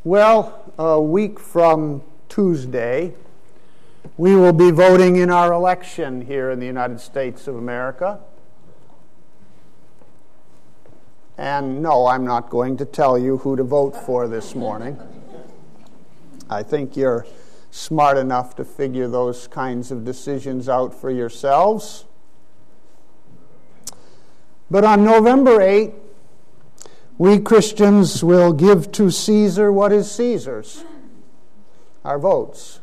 Well, a week from Tuesday, we will be voting in our election here in the United States of America. And no, I'm not going to tell you who to vote for this morning. I think you're smart enough to figure those kinds of decisions out for yourselves. But on November 8th, we Christians will give to Caesar what is Caesar's, our votes.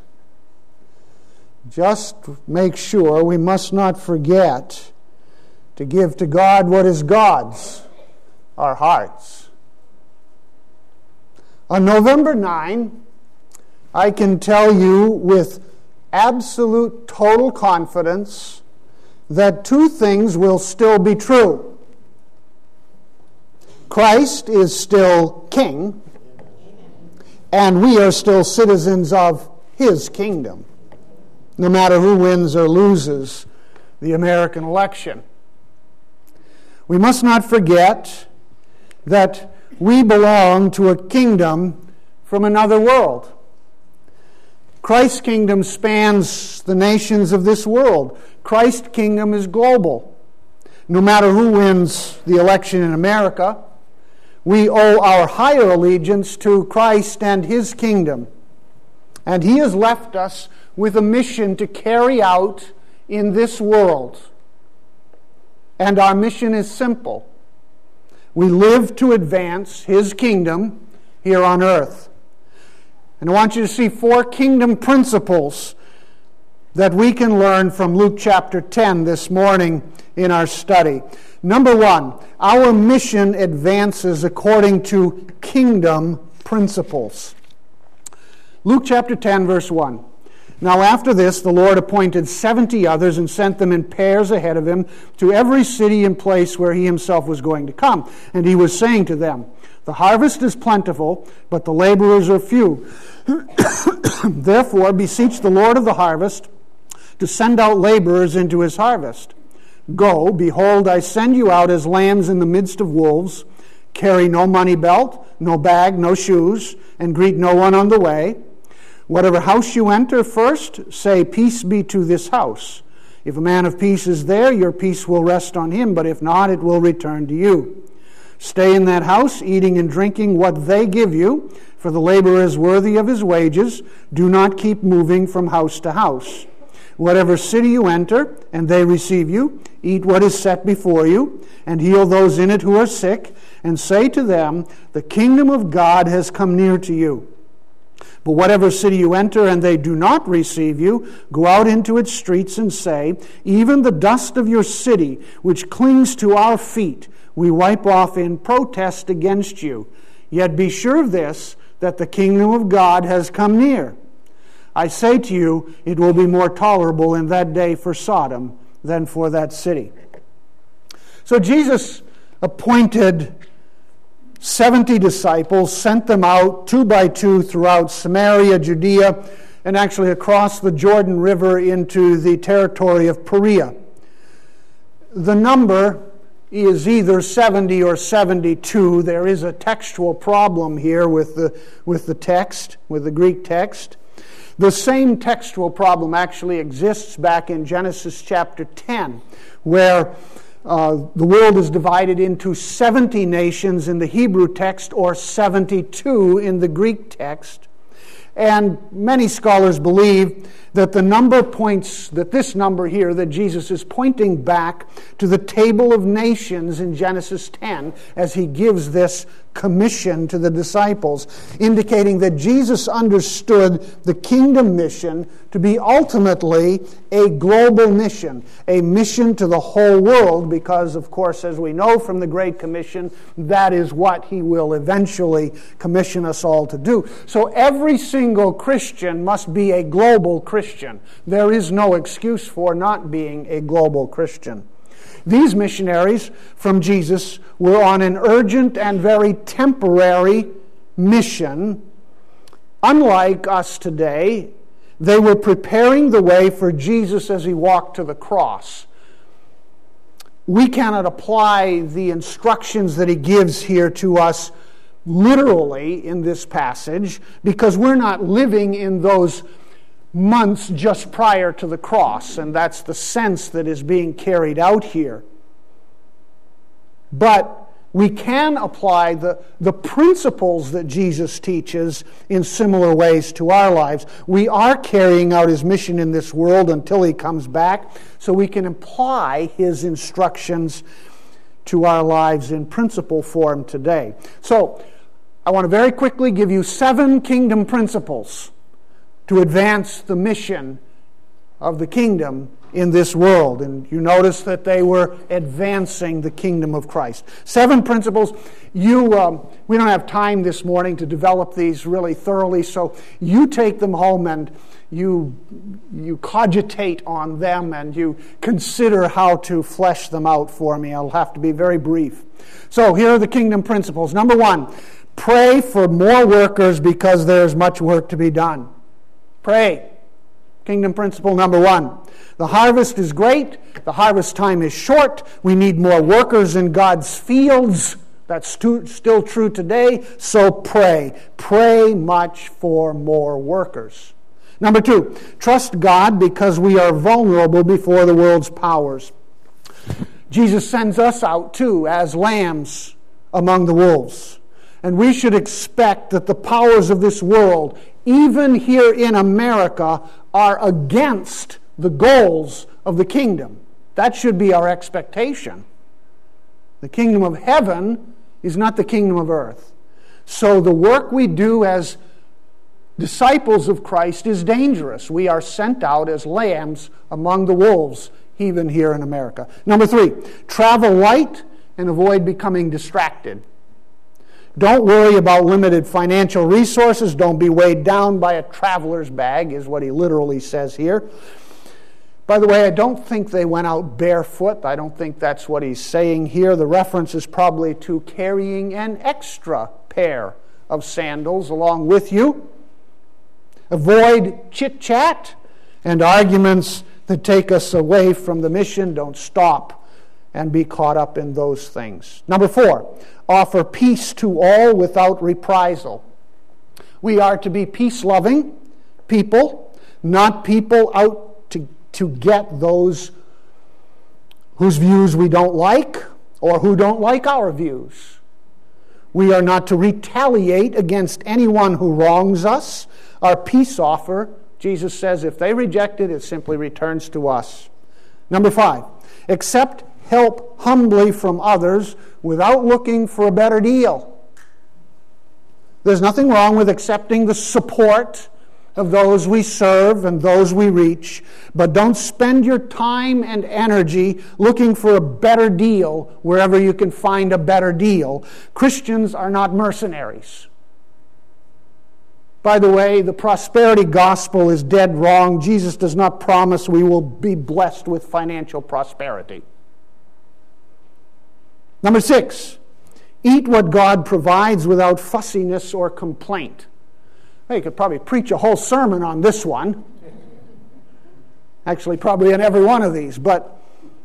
Just make sure we must not forget to give to God what is God's, our hearts. On November 9, I can tell you with absolute total confidence that two things will still be true. Christ is still king, and we are still citizens of his kingdom, no matter who wins or loses the American election. We must not forget that we belong to a kingdom from another world. Christ's kingdom spans the nations of this world. Christ's kingdom is global. No matter who wins the election in America, we owe our higher allegiance to Christ and his kingdom. And he has left us with a mission to carry out in this world. And our mission is simple. We live to advance his kingdom here on earth. And I want you to see 4 kingdom principles that we can learn from Luke chapter 10 this morning in our study. Number 1, our mission advances according to kingdom principles. Luke chapter 10, verse 1. Now after this, the Lord appointed 70 others and sent them in pairs ahead of him to every city and place where he himself was going to come. And he was saying to them, the harvest is plentiful, but the laborers are few. Therefore, beseech the Lord of the harvest to send out laborers into his harvest. Go, behold, I send you out as lambs in the midst of wolves. Carry no money belt, no bag, no shoes, and greet no one on the way. Whatever house you enter first, say, peace be to this house. If a man of peace is there, your peace will rest on him, but if not, it will return to you. Stay in that house, eating and drinking what they give you, for the laborer is worthy of his wages. Do not keep moving from house to house. Whatever city you enter, and they receive you, eat what is set before you, and heal those in it who are sick, and say to them, the kingdom of God has come near to you. But whatever city you enter, and they do not receive you, go out into its streets and say, even the dust of your city, which clings to our feet, we wipe off in protest against you. Yet be sure of this, that the kingdom of God has come near. I say to you, it will be more tolerable in that day for Sodom than for that city. So Jesus appointed 70 disciples, sent them out 2 by 2 throughout Samaria, Judea, and actually across the Jordan River into the territory of Perea. The number is either 70 or 72. There is a textual problem here with the text, with the Greek text. The same textual problem actually exists back in Genesis chapter 10, where the world is divided into 70 nations in the Hebrew text or 72 in the Greek text. And many scholars believe that the number points, that this number here, that Jesus is pointing back to the table of nations in Genesis 10 as he gives this commission to the disciples, indicating that Jesus understood the kingdom mission to be ultimately a global mission, a mission to the whole world, because, of course, as we know from the Great Commission, that is what he will eventually commission us all to do. So every single Christian must be a global Christian. There is no excuse for not being a global Christian. These missionaries from Jesus were on an urgent and very temporary mission. Unlike us today, they were preparing the way for Jesus as he walked to the cross. We cannot apply the instructions that he gives here to us literally in this passage because we're not living in those months just prior to the cross, and that's the sense that is being carried out here. But we can apply the principles that Jesus teaches in similar ways to our lives. We are carrying out his mission in this world until he comes back, so we can apply his instructions to our lives in principle form today. So, I want to very quickly give you 7 kingdom principles to advance the mission of the kingdom in this world. And you notice that they were advancing the kingdom of Christ. 7 principles. We don't have time this morning to develop these really thoroughly, so you take them home and you cogitate on them and you consider how to flesh them out for me. I'll have to be very brief. So here are the kingdom principles. Number 1, pray for more workers because there's much work to be done. Pray. Kingdom principle number 1. The harvest is great. The harvest time is short. We need more workers in God's fields. That's still true today. So pray. Pray much for more workers. Number 2, trust God because we are vulnerable before the world's powers. Jesus sends us out too as lambs among the wolves. And we should expect that the powers of this world, even here in America, are against the goals of the kingdom. That should be our expectation. The kingdom of heaven is not the kingdom of earth. So the work we do as disciples of Christ is dangerous. We are sent out as lambs among the wolves, even here in America. Number 3, travel light and avoid becoming distracted. Don't worry about limited financial resources. Don't be weighed down by a traveler's bag, is what he literally says here. By the way, I don't think they went out barefoot. I don't think that's what he's saying here. The reference is probably to carrying an extra pair of sandals along with you. Avoid chit-chat and arguments that take us away from the mission. Don't stop and be caught up in those things. Number 4, offer peace to all without reprisal. We are to be peace-loving people, not people out to get those whose views we don't like or who don't like our views. We are not to retaliate against anyone who wrongs us. Our peace offer, Jesus says, if they reject it, it simply returns to us. Number 5, accept help humbly from others without looking for a better deal. There's nothing wrong with accepting the support of those we serve and those we reach, but don't spend your time and energy looking for a better deal wherever you can find a better deal. Christians are not mercenaries. By the way, the prosperity gospel is dead wrong. Jesus does not promise we will be blessed with financial prosperity. Number 6, eat what God provides without fussiness or complaint. Well, you could probably preach a whole sermon on this one. Actually, probably on every one of these. But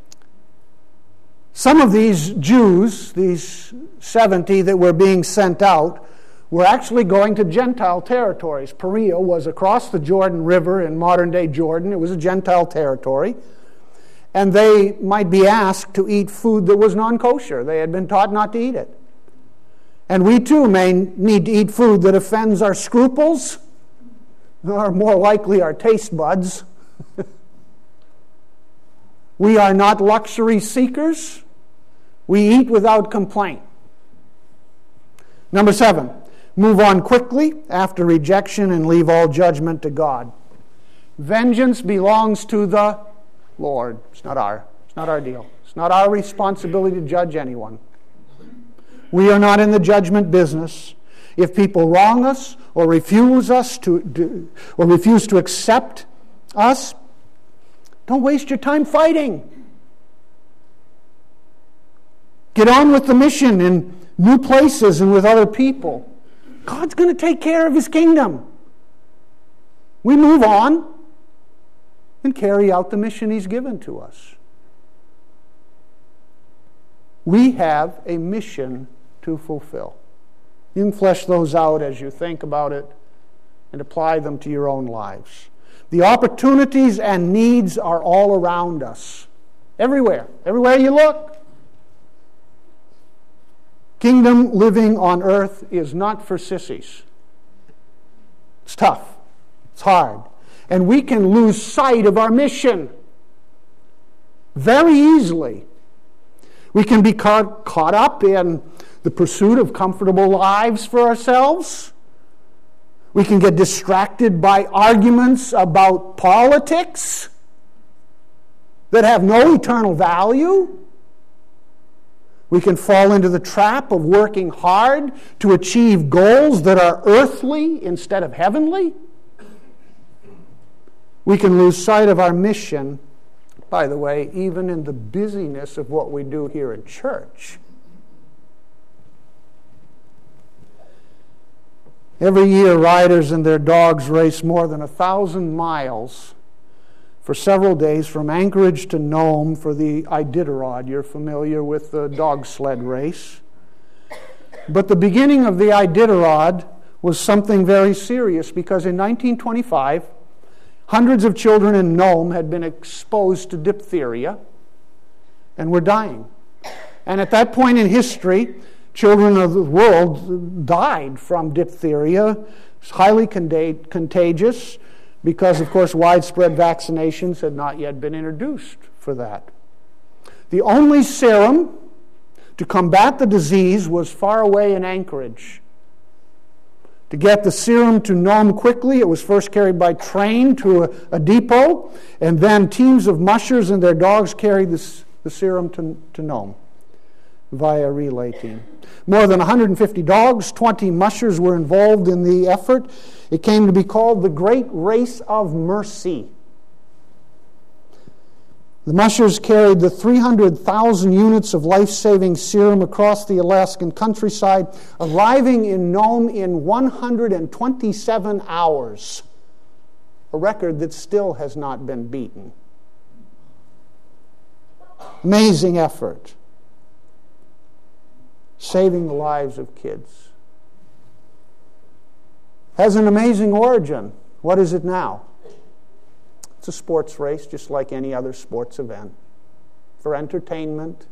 some of these Jews, these 70 that were being sent out, were actually going to Gentile territories. Perea was across the Jordan River in modern-day Jordan. It was a Gentile territory. And they might be asked to eat food that was non-kosher. They had been taught not to eat it. And we too may need to eat food that offends our scruples, or more likely our taste buds. We are not luxury seekers. We eat without complaint. Number 7, move on quickly after rejection and leave all judgment to God. Vengeance belongs to the Lord. It's not our deal. It's not our responsibility to judge anyone. We are not in the judgment business. If people wrong us or refuse to accept us, don't waste your time fighting. Get on with the mission in new places and with other people. God's going to take care of his kingdom. We move on and carry out the mission he's given to us. We have a mission to fulfill. You can flesh those out as you think about it and apply them to your own lives. The opportunities and needs are all around us. Everywhere you look. Kingdom living on earth is not for sissies. It's tough. It's hard. And we can lose sight of our mission very easily. We can be caught up in the pursuit of comfortable lives for ourselves. We can get distracted by arguments about politics that have no eternal value. We can fall into the trap of working hard to achieve goals that are earthly instead of heavenly. We can lose sight of our mission, by the way, even in the busyness of what we do here in church. Every year, riders and their dogs race more than 1,000 miles for several days from Anchorage to Nome for the Iditarod. You're familiar with the dog sled race. But the beginning of the Iditarod was something very serious, because in 1925, hundreds of children in Nome had been exposed to diphtheria and were dying. And at that point in history, children of the world died from diphtheria. It's highly contagious because, of course, widespread vaccinations had not yet been introduced for that. The only serum to combat the disease was far away in Anchorage. To get the serum to Nome quickly, it was first carried by train to a depot, and then teams of mushers and their dogs carried the serum to Nome via a relay team. More than 150 dogs, 20 mushers were involved in the effort. It came to be called the Great Race of Mercy. The mushers carried the 300,000 units of life-saving serum across the Alaskan countryside, arriving in Nome in 127 hours, a record that still has not been beaten. Amazing effort. Saving the lives of kids. Has an amazing origin. What is it now? It's a sports race, just like any other sports event, for entertainment.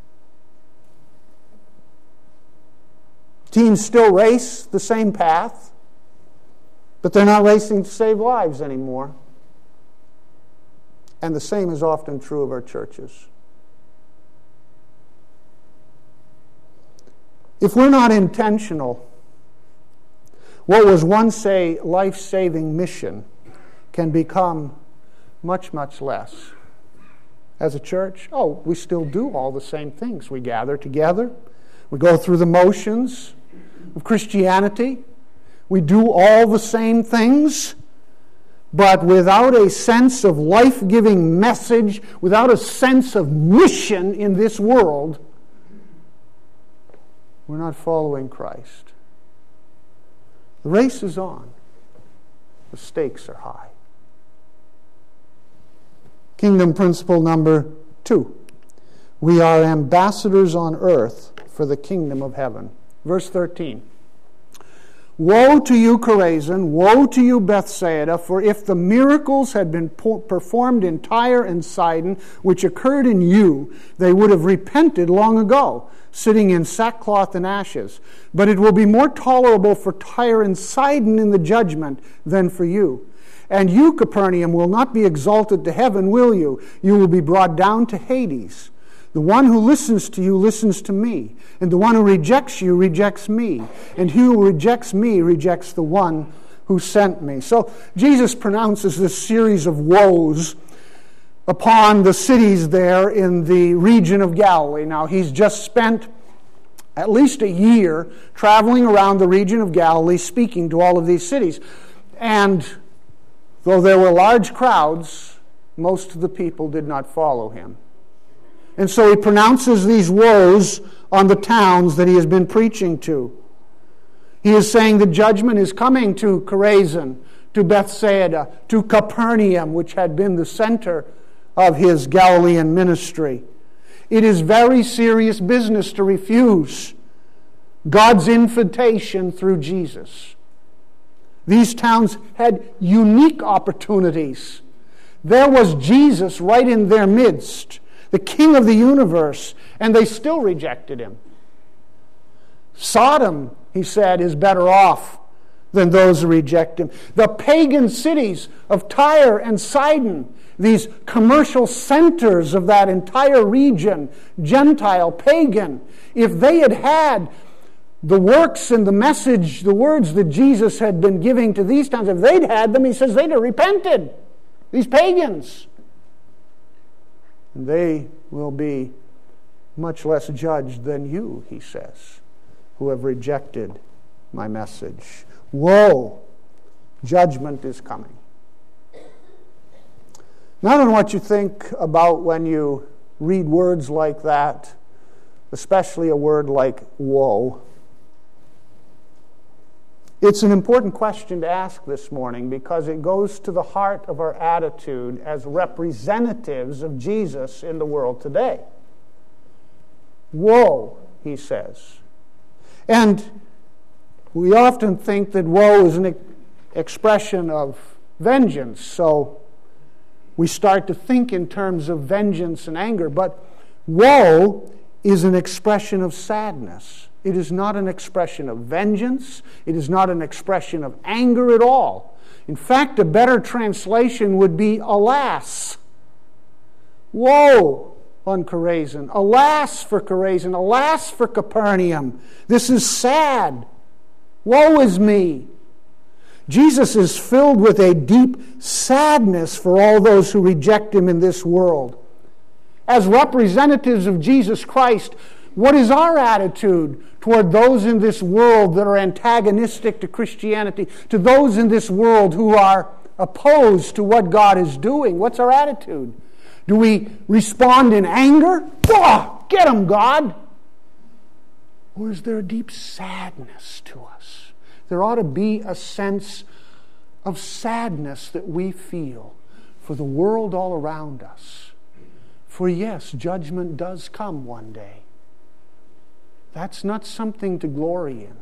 Teams still race the same path, but they're not racing to save lives anymore. And the same is often true of our churches. If we're not intentional, what was once a life-saving mission can become much, much less. As a church, we still do all the same things. We gather together. We go through the motions of Christianity. We do all the same things, but without a sense of life-giving message, without a sense of mission in this world, we're not following Christ. The race is on. The stakes are high. Kingdom principle number 2. We are ambassadors on earth for the kingdom of heaven. Verse 13. Woe to you, Chorazin! Woe to you, Bethsaida! For if the miracles had been performed in Tyre and Sidon, which occurred in you, they would have repented long ago, sitting in sackcloth and ashes. But it will be more tolerable for Tyre and Sidon in the judgment than for you. And you, Capernaum, will not be exalted to heaven, will you? You will be brought down to Hades. The one who listens to you listens to me, and the one who rejects you rejects me, and he who rejects me rejects the one who sent me. So Jesus pronounces this series of woes upon the cities there in the region of Galilee. Now, he's just spent at least a year traveling around the region of Galilee speaking to all of these cities. And though there were large crowds, most of the people did not follow him. And so he pronounces these woes on the towns that he has been preaching to. He is saying the judgment is coming to Chorazin, to Bethsaida, to Capernaum, which had been the center of his Galilean ministry. It is very serious business to refuse God's invitation through Jesus. These towns had unique opportunities. There was Jesus right in their midst, the King of the universe, and they still rejected him. Sodom, he said, is better off than those who reject him. The pagan cities of Tyre and Sidon, these commercial centers of that entire region, Gentile, pagan, if they had had the works and the message, the words that Jesus had been giving to these towns, if they'd had them, he says they'd have repented. These pagans. And they will be much less judged than you, he says, who have rejected my message. Woe! Judgment is coming. Now, I don't know what you think about when you read words like that, especially a word like woe. It's an important question to ask this morning because it goes to the heart of our attitude as representatives of Jesus in the world today. Woe, he says. And we often think that woe is an expression of vengeance, so we start to think in terms of vengeance and anger, but woe is an expression of sadness. It is not an expression of vengeance. It is not an expression of anger at all. In fact, a better translation would be alas. Woe on Chorazin. Alas for Chorazin. Alas for Capernaum. This is sad. Woe is me. Jesus is filled with a deep sadness for all those who reject him in this world. As representatives of Jesus Christ, what is our attitude toward those in this world that are antagonistic to Christianity, to those in this world who are opposed to what God is doing? What's our attitude? Do we respond in anger? Oh, get them, God! Or is there a deep sadness to us? There ought to be a sense of sadness that we feel for the world all around us. For yes, judgment does come one day. That's not something to glory in.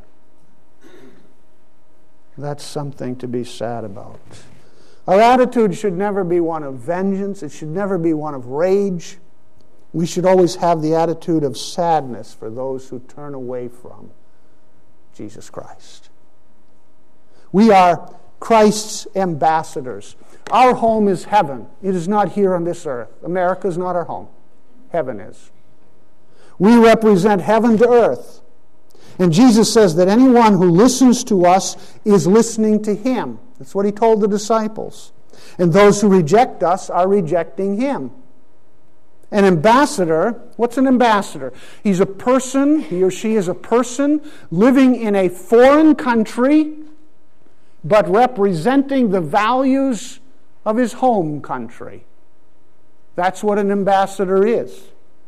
That's something to be sad about. Our attitude should never be one of vengeance. It should never be one of rage. We should always have the attitude of sadness for those who turn away from Jesus Christ. We are Christ's ambassadors. Our home is heaven. It is not here on this earth. America is not our home. Heaven is. We represent heaven to earth. And Jesus says that anyone who listens to us is listening to him. That's what he told the disciples. And those who reject us are rejecting him. An ambassador, what's an ambassador? He's a person, he or she is a person living in a foreign country, but representing the values of his home country. That's what an ambassador is.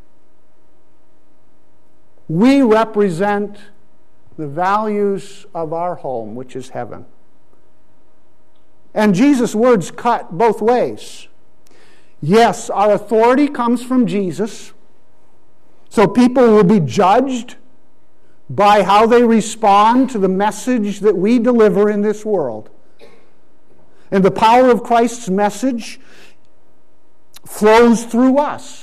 We represent the values of our home, which is heaven. And Jesus' words cut both ways. Yes, our authority comes from Jesus, so people will be judged by how they respond to the message that we deliver in this world. And the power of Christ's message flows through us.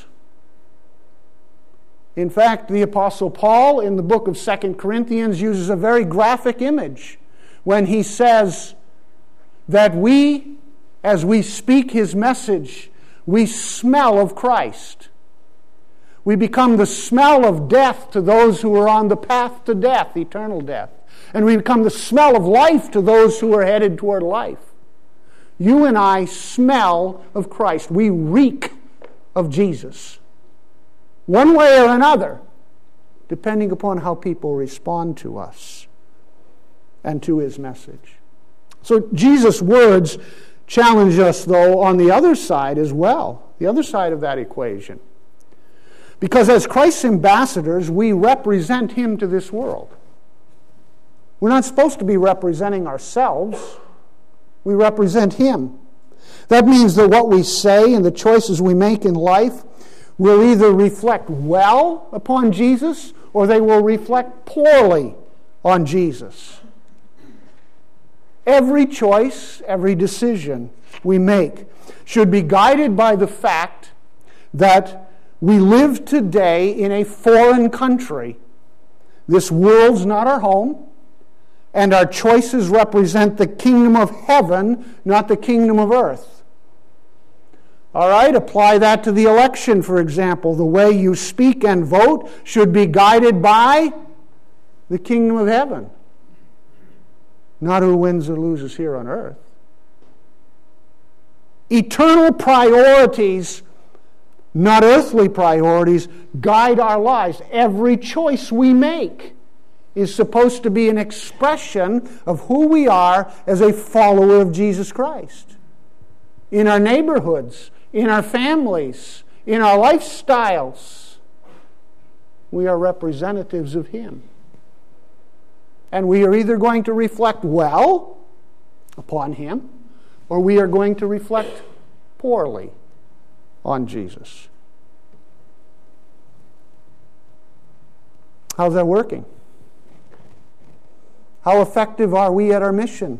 In fact, the Apostle Paul in the book of 2 Corinthians uses a very graphic image when he says that we, as we speak his message, we smell of Christ. We become the smell of death to those who are on the path to death, eternal death. And we become the smell of life to those who are headed toward life. You and I smell of Christ. We reek of Jesus. One way or another, depending upon how people respond to us and to his message. So Jesus' words challenge us, though, on the other side as well, the other side of that equation. Because as Christ's ambassadors, we represent him to this world. We're not supposed to be representing ourselves. We represent him. That means that what we say and the choices we make in life will either reflect well upon Jesus or they will reflect poorly on Jesus. Every choice, every decision we make should be guided by the fact that we live today in a foreign country. This world's not our home, and our choices represent the kingdom of heaven, not the kingdom of earth. All right, apply that to the election, for example. The way you speak and vote should be guided by the kingdom of heaven, not who wins or loses here on earth. Eternal priorities, not earthly priorities, guide our lives. Every choice we make is supposed to be an expression of who we are as a follower of Jesus Christ. In our neighborhoods, in our families, in our lifestyles, we are representatives of Him. And we are either going to reflect well upon Him, or we are going to reflect poorly on Jesus. How's that working? How effective are we at our mission?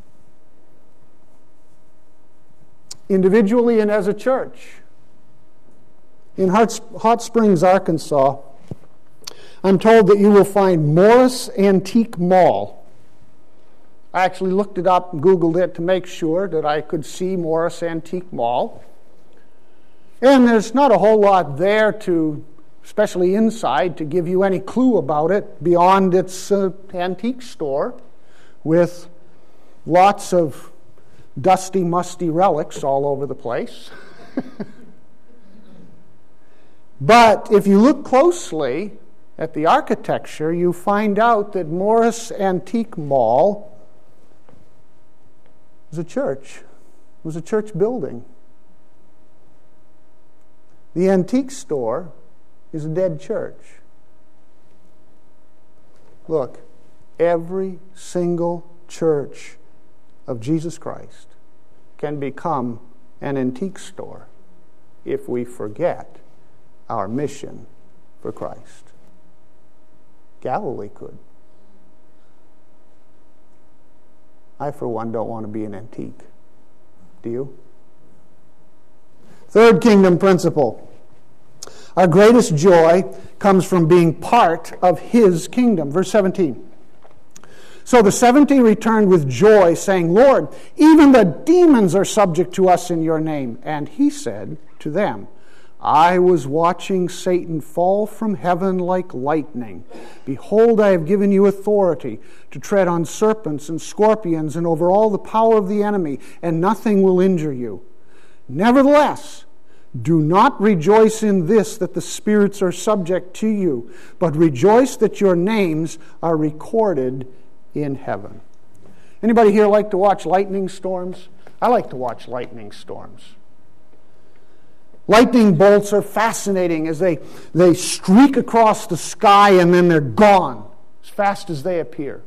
Individually and as a church. In Hot Springs, Arkansas, I'm told that you will find Morris Antique Mall. I actually looked it up and Googled it to make sure that I could see Morris Antique Mall. And there's not a whole lot there to, especially inside, to give you any clue about it beyond its antique store with lots of dusty, musty relics all over the place. But if you look closely at the architecture, you find out that Morris Antique Mall was a church. It was a church building. The antique store is a dead church. Look, every single church of Jesus Christ can become an antique store if we forget our mission for Christ. Galilee could. I, for one, don't want to be an antique. Do you? Third kingdom principle. Our greatest joy comes from being part of His kingdom. Verse 17. So the 70 returned with joy, saying, Lord, even the demons are subject to us in your name. And He said to them, I was watching Satan fall from heaven like lightning. Behold, I have given you authority to tread on serpents and scorpions and over all the power of the enemy, and nothing will injure you. Nevertheless, do not rejoice in this, that the spirits are subject to you, but rejoice that your names are recorded in heaven. Anybody here like to watch lightning storms? I like to watch lightning storms. Lightning bolts are fascinating as they streak across the sky and then they're gone as fast as they appear.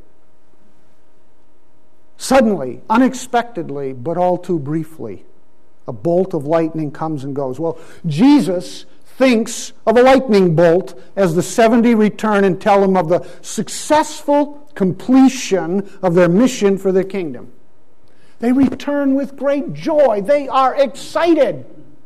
Suddenly, unexpectedly, but all too briefly, a bolt of lightning comes and goes. Well, Jesus thinks of a lightning bolt as the 70 return and tell him of the successful completion of their mission for the kingdom. They return with great joy. They are excited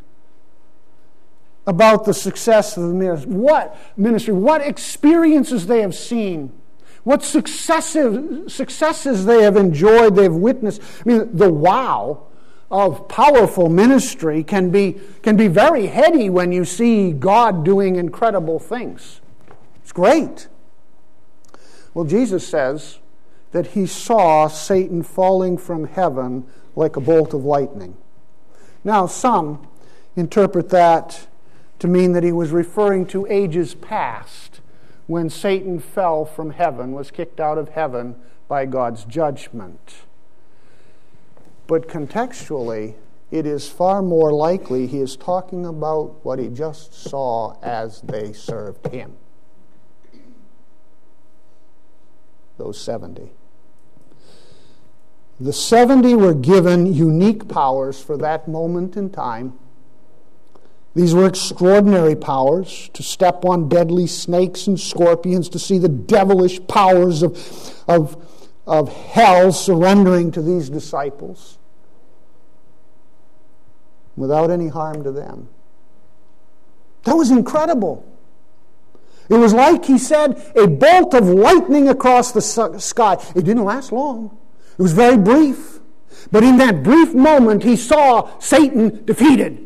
about the success of the ministry, what experiences they have seen, what successes they have enjoyed, they have witnessed. I mean, the wow of powerful ministry can be very heady when you see God doing incredible things. It's great. Well, Jesus says that He saw Satan falling from heaven like a bolt of lightning. Now, some interpret that to mean that He was referring to ages past, when Satan fell from heaven, was kicked out of heaven by God's judgment. But contextually, it is far more likely He is talking about what He just saw as they served Him. Those 70. The 70 were given unique powers for that moment in time, These were extraordinary powers, to step on deadly snakes and scorpions, to see the devilish powers of hell surrendering to these disciples without any harm to them. That was incredible. It was like, he said, a bolt of lightning across the sky. It didn't last long. It was very brief. But in that brief moment, he saw Satan defeated.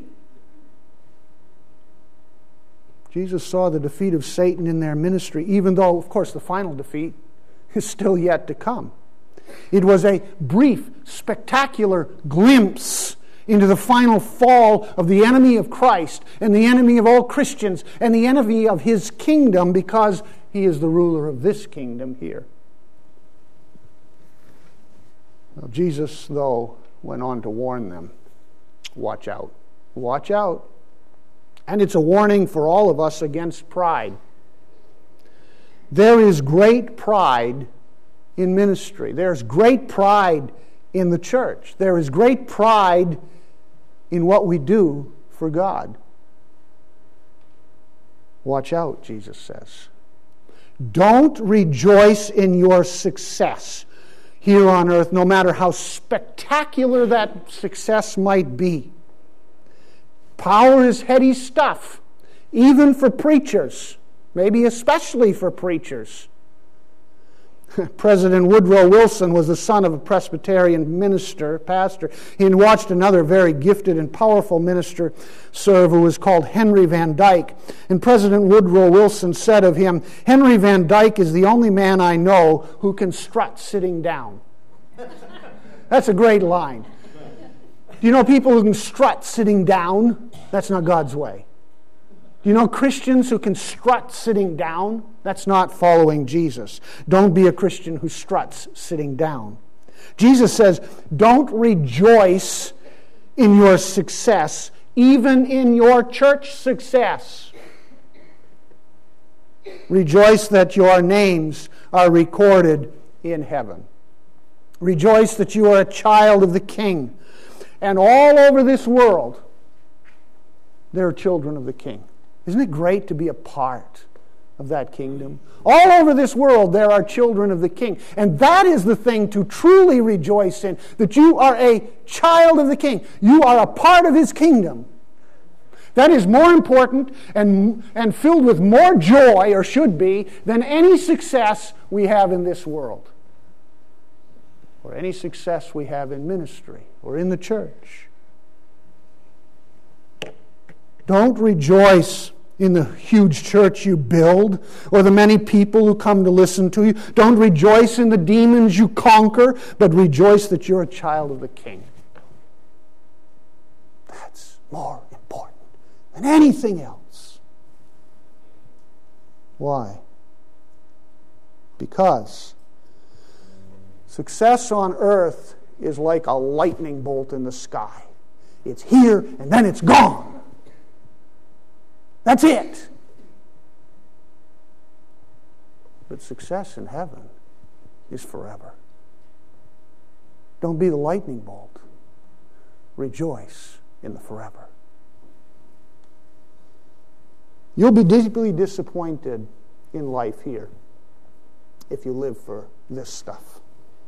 Jesus saw the defeat of Satan in their ministry, even though, of course, the final defeat is still yet to come. It was a brief, spectacular glimpse into the final fall of the enemy of Christ and the enemy of all Christians and the enemy of his kingdom, because he is the ruler of this kingdom here. Now, Jesus, though, went on to warn them, watch out. Watch out. And it's a warning for all of us against pride. There is great pride in ministry. There's great pride in the church. There is great pride in what we do for God. Watch out, Jesus says. Don't rejoice in your success here on earth, no matter how spectacular that success might be. Power is heady stuff, even for preachers, maybe especially for preachers. President Woodrow Wilson was the son of a Presbyterian pastor. He watched another very gifted and powerful minister serve, who was called Henry Van Dyke. And President Woodrow Wilson said of him, "Henry Van Dyke is the only man I know who can strut sitting down." That's a great line. Do you know people who can strut sitting down? That's not God's way. Do you know Christians who can strut sitting down? That's not following Jesus. Don't be a Christian who struts sitting down. Jesus says, don't rejoice in your success, even in your church success. Rejoice that your names are recorded in heaven. Rejoice that you are a child of the King. And all over this world, there are children of the King. Isn't it great to be a part of that kingdom? All over this world, there are children of the King. And that is the thing to truly rejoice in, that you are a child of the King. You are a part of his kingdom. That is more important and filled with more joy, or should be, than any success we have in this world, or any success we have in ministry or in the church. Don't rejoice in the huge church you build or the many people who come to listen to you. Don't rejoice in the demons you conquer, but rejoice that you're a child of the King. That's more important than anything else. Why? Because success on earth is like a lightning bolt in the sky. It's here and then it's gone. That's it. But success in heaven is forever. Don't be the lightning bolt. Rejoice in the forever. You'll be deeply disappointed in life here if you live for this stuff.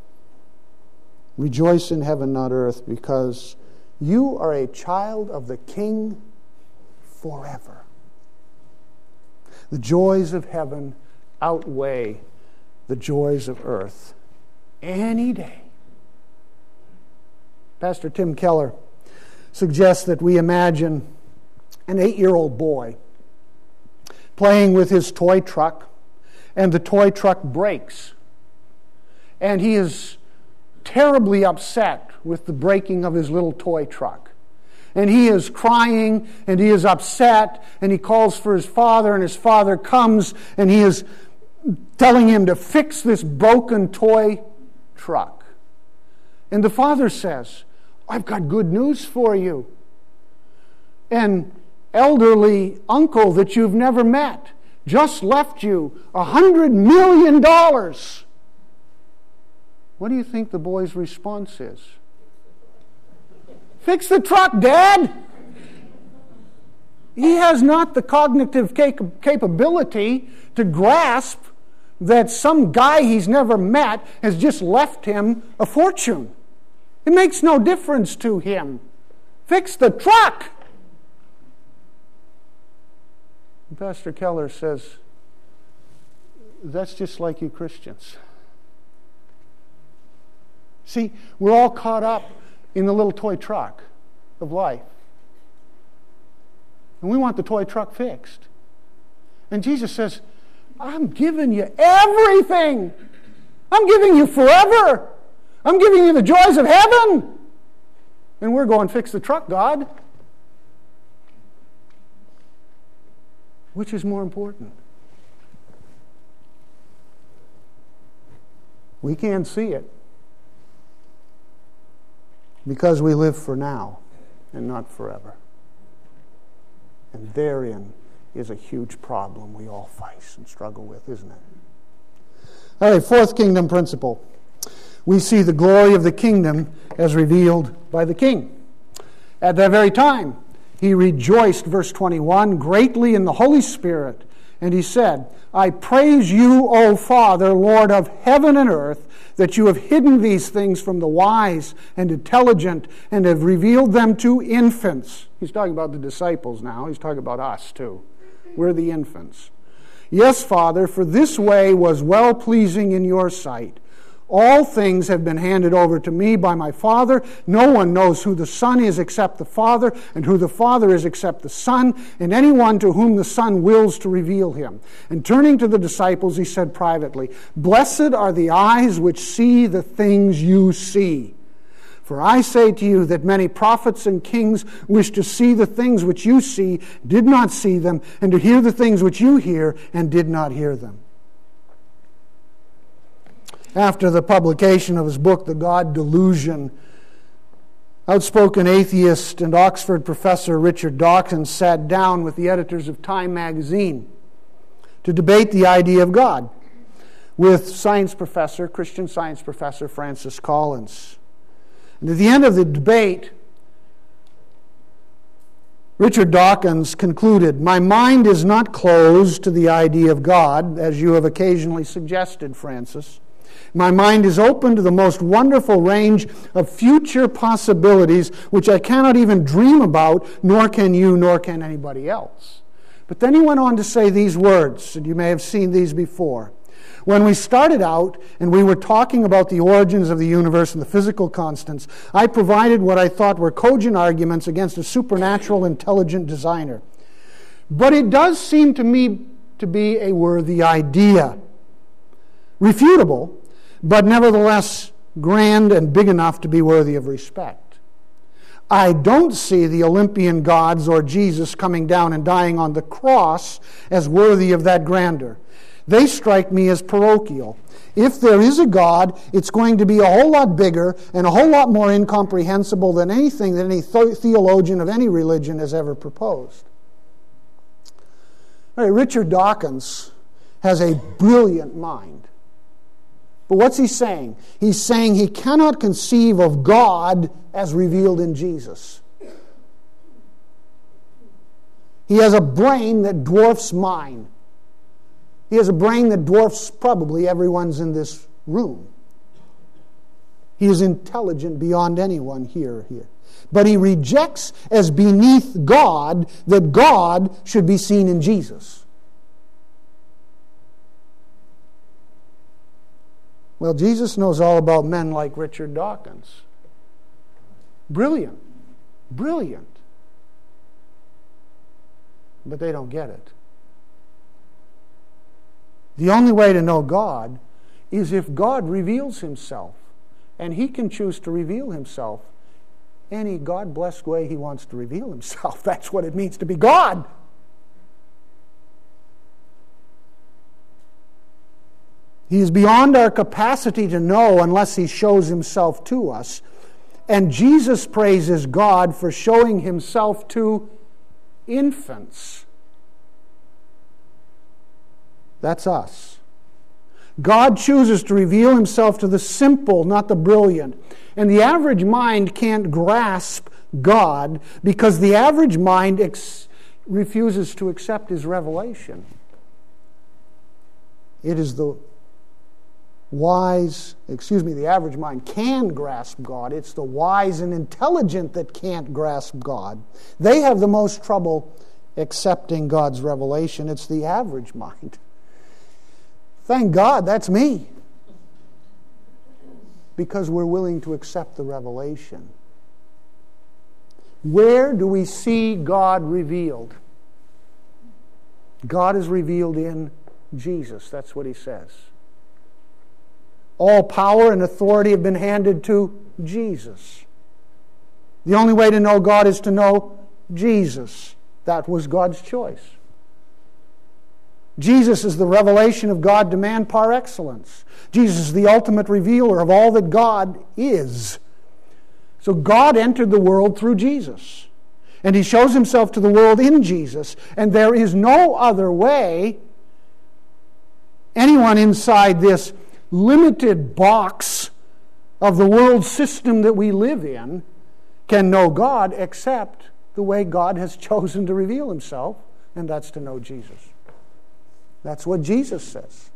Rejoice in heaven, not earth, because you are a child of the King forever. The joys of heaven outweigh the joys of earth any day. Pastor Tim Keller suggests that we imagine an 8-year-old boy playing with his toy truck, and the toy truck breaks. And he is terribly upset with the breaking of his little toy truck. And he is crying, and he is upset, and he calls for his father, and his father comes, and he is telling him to fix this broken toy truck. And the father says, "I've got good news for you. An elderly uncle that you've never met just left you $100 million. What do you think the boy's response is? "Fix the truck, Dad." He has not the cognitive capability to grasp that some guy he's never met has just left him a fortune. It makes no difference to him. Fix the truck. And Pastor Keller says, that's just like you Christians. See, we're all caught up in the little toy truck of life. And we want the toy truck fixed. And Jesus says, I'm giving you everything. I'm giving you forever. I'm giving you the joys of heaven. And we're going, fix the truck, God. Which is more important? We can't see it because we live for now and not forever. And therein is a huge problem we all face and struggle with, isn't it? All right, fourth kingdom principle. We see the glory of the kingdom as revealed by the king. At that very time, he rejoiced, verse 21, greatly in the Holy Spirit. And he said, I praise you, O Father, Lord of heaven and earth, that you have hidden these things from the wise and intelligent and have revealed them to infants. He's talking about the disciples now. He's talking about us too. We're the infants. Yes, Father, for this way was well-pleasing in your sight. All things have been handed over to me by my Father. No one knows who the Son is except the Father, and who the Father is except the Son, and anyone to whom the Son wills to reveal him. And turning to the disciples, he said privately, Blessed are the eyes which see the things you see. For I say to you that many prophets and kings wish to see the things which you see, did not see them, and to hear the things which you hear, and did not hear them. After the publication of his book, The God Delusion, outspoken atheist and Oxford professor Richard Dawkins sat down with the editors of Time magazine to debate the idea of God with Christian science professor Francis Collins. And at the end of the debate, Richard Dawkins concluded, My mind is not closed to the idea of God, as you have occasionally suggested, Francis. My mind is open to the most wonderful range of future possibilities which I cannot even dream about, nor can you, nor can anybody else. But then he went on to say these words, and you may have seen these before. When we started out and we were talking about the origins of the universe and the physical constants, I provided what I thought were cogent arguments against a supernatural, intelligent designer. But it does seem to me to be a worthy idea. Refutable, but nevertheless grand and big enough to be worthy of respect. I don't see the Olympian gods or Jesus coming down and dying on the cross as worthy of that grandeur. They strike me as parochial. If there is a God, it's going to be a whole lot bigger and a whole lot more incomprehensible than anything that any theologian of any religion has ever proposed. All right, Richard Dawkins has a brilliant mind. But what's he saying? He's saying he cannot conceive of God as revealed in Jesus. He has a brain that dwarfs mine. He has a brain that dwarfs probably everyone's in this room. He is intelligent beyond anyone here. But he rejects as beneath God that God should be seen in Jesus. Well, Jesus knows all about men like Richard Dawkins. Brilliant. Brilliant. But they don't get it. The only way to know God is if God reveals himself. And he can choose to reveal himself any God-blessed way he wants to reveal himself. That's what it means to be God. He is beyond our capacity to know unless he shows himself to us. And Jesus praises God for showing himself to infants. That's us. God chooses to reveal himself to the simple, not the brilliant. And the average mind can't grasp God because the average mind refuses to accept his revelation. It is the average mind can grasp God. It's the wise and intelligent that can't grasp God. They have the most trouble accepting God's revelation. It's the average mind. Thank God, that's me. Because we're willing to accept the revelation. Where do we see God revealed? God is revealed in Jesus. That's what he says. All power and authority have been handed to Jesus. The only way to know God is to know Jesus. That was God's choice. Jesus is the revelation of God to man par excellence. Jesus is the ultimate revealer of all that God is. So God entered the world through Jesus. And he shows himself to the world in Jesus. And there is no other way anyone inside this limited box of the world system that we live in can know God except the way God has chosen to reveal himself, and that's to know Jesus. That's what Jesus says.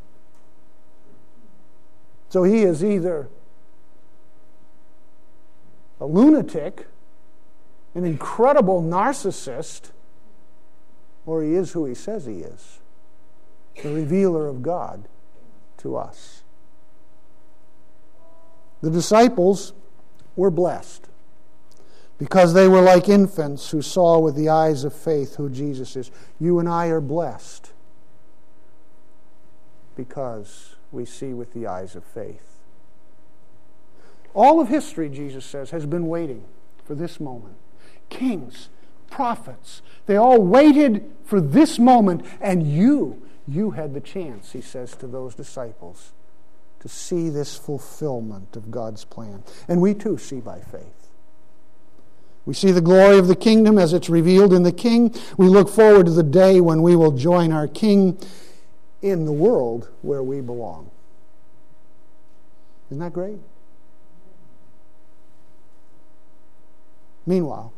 So he is either a lunatic, an incredible narcissist, or he is who he says he is, the revealer of God to us. The disciples were blessed because they were like infants who saw with the eyes of faith who Jesus is. You and I are blessed because we see with the eyes of faith. All of history, Jesus says, has been waiting for this moment. Kings, prophets, they all waited for this moment, and you had the chance, he says to those disciples, to see this fulfillment of God's plan. And we too see by faith. We see the glory of the kingdom as it's revealed in the King. We look forward to the day when we will join our King in the world where we belong. Isn't that great? Meanwhile,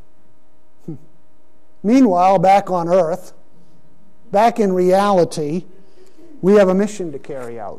back on earth, back in reality, we have a mission to carry out.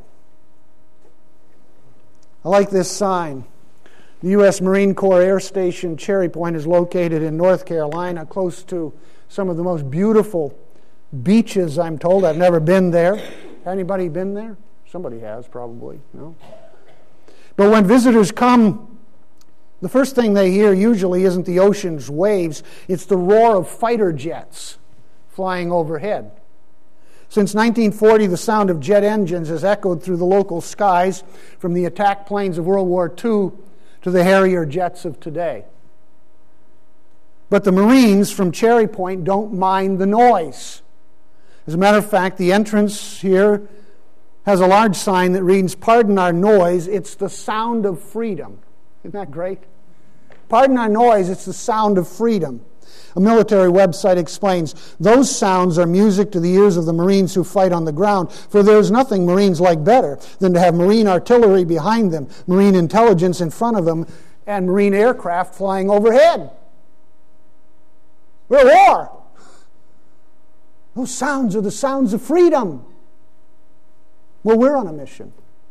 I like this sign. The U.S. Marine Corps Air Station Cherry Point is located in North Carolina, close to some of the most beautiful beaches, I'm told. I've never been there. Anybody been there? Somebody has, probably. No? But when visitors come, the first thing they hear usually isn't the ocean's waves. It's the roar of fighter jets flying overhead. Since 1940, the sound of jet engines has echoed through the local skies, from the attack planes of World War II to the Harrier jets of today. But the Marines from Cherry Point don't mind the noise. As a matter of fact, the entrance here has a large sign that reads, "Pardon our noise, it's the sound of freedom." Isn't that great? Pardon our noise, it's the sound of freedom. A military website explains, those sounds are music to the ears of the Marines who fight on the ground, for there is nothing Marines like better than to have Marine artillery behind them, Marine intelligence in front of them, and Marine aircraft flying overhead. We're at war. Those sounds are the sounds of freedom. Well, we're on a mission.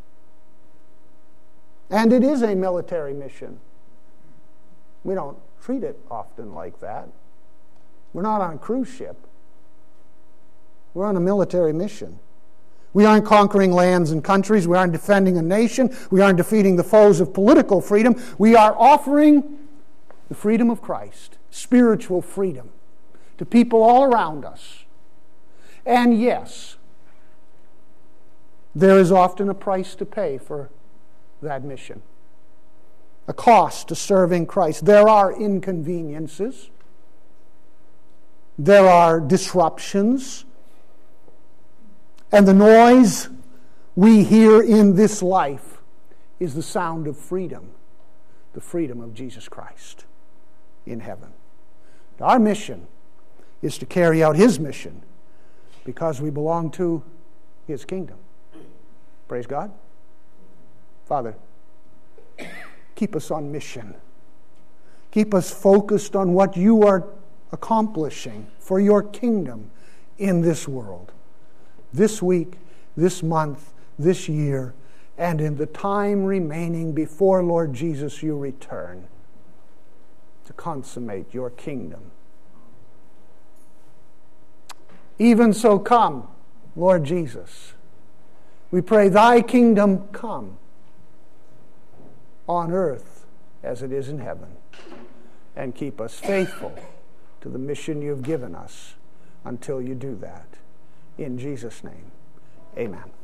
And it is a military mission. We don't treat it often like that. We're not on a cruise ship. We're on a military mission. We aren't conquering lands and countries. We aren't defending a nation. We aren't defeating the foes of political freedom. We are offering the freedom of Christ, spiritual freedom, to people all around us. And yes, there is often a price to pay for that mission. A cost to serving Christ. There are inconveniences. There are disruptions. And the noise we hear in this life is the sound of freedom. The freedom of Jesus Christ in heaven. Our mission is to carry out His mission because we belong to His kingdom. Praise God. Father, keep us on mission. Keep us focused on what You are accomplishing for your kingdom in this world, this week, this month, this year, and in the time remaining before, Lord Jesus, you return to consummate your kingdom. Even so come, Lord Jesus. We pray thy kingdom come on earth as it is in heaven, and keep us faithful to the mission you've given us until you do that. In Jesus' name, amen.